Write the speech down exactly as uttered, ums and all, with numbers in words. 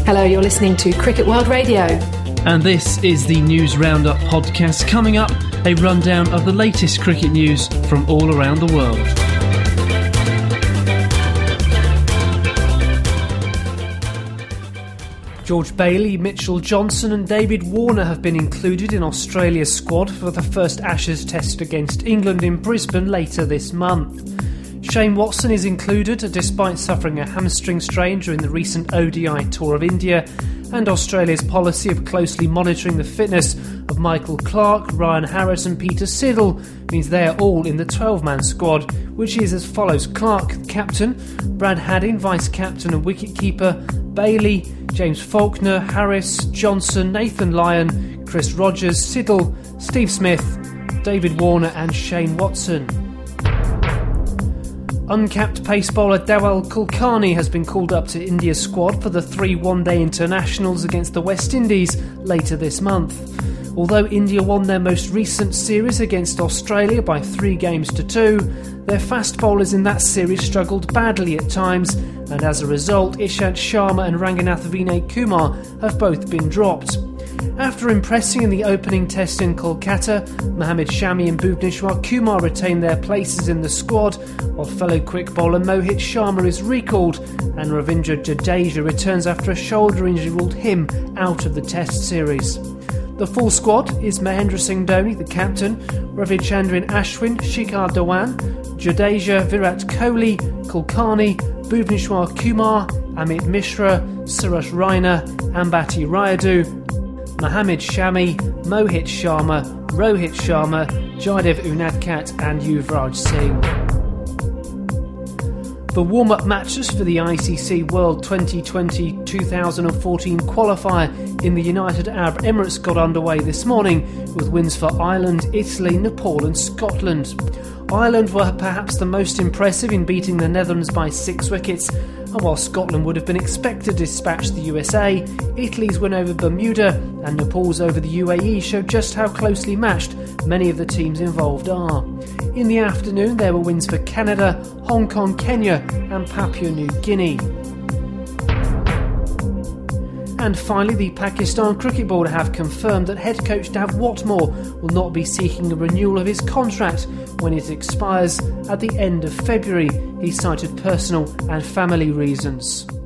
Hello, you're listening to Cricket World Radio. And this is the News Roundup podcast. Coming up, a rundown of the latest cricket news from all around the world. George Bailey, Mitchell Johnson and David Warner have been included in Australia's squad for the first Ashes test against England in Brisbane later this month. Shane Watson is included despite suffering a hamstring strain during the recent O D I tour of India, and Australia's policy of closely monitoring the fitness of Michael Clarke, Ryan Harris and Peter Siddle means they are all in the twelve-man squad, which is as follows: Clarke, captain; Brad Haddin, vice-captain and wicket-keeper; Bailey, James Faulkner, Harris, Johnson, Nathan Lyon, Chris Rogers, Siddle, Steve Smith, David Warner and Shane Watson. Uncapped pace bowler Dawal Kulkarni has been called up to India's squad for the three one-day internationals against the West Indies later this month. Although India won their most recent series against Australia by three games to two, their fast bowlers in that series struggled badly at times, and as a result, Ishant Sharma and Ranganath Vinay Kumar have both been dropped. After impressing in the opening test in Kolkata, Mohammad Shami and Bhuvneshwar Kumar retain their places in the squad, while fellow quick bowler Mohit Sharma is recalled and Ravindra Jadeja returns after a shoulder injury ruled him out of the test series. The full squad is Mahendra Singh Dhoni, the captain, Ravichandran Ashwin, Shikhar Dhawan, Jadeja, Virat Kohli, Kulkarni, Bhuvneshwar Kumar, Amit Mishra, Suresh Raina, Ambati Rayudu, Mohammad Shami, Mohit Sharma, Rohit Sharma, Jaidev Unadkat and Yuvraj Singh. The warm-up matches for the I C C World twenty twenty twenty fourteen qualifier in the United Arab Emirates got underway this morning with wins for Ireland, Italy, Nepal and Scotland. Ireland were perhaps the most impressive in beating the Netherlands by six wickets, and while Scotland would have been expected to dispatch the U S A, Italy's win over Bermuda and Nepal's over the U A E showed just how closely matched many of the teams involved are. In the afternoon there were wins for Canada, Hong Kong, Kenya and Papua New Guinea. And finally, the Pakistan Cricket Board have confirmed that head coach Dav Watmore will not be seeking a renewal of his contract when it expires at the end of February. He cited personal and family reasons.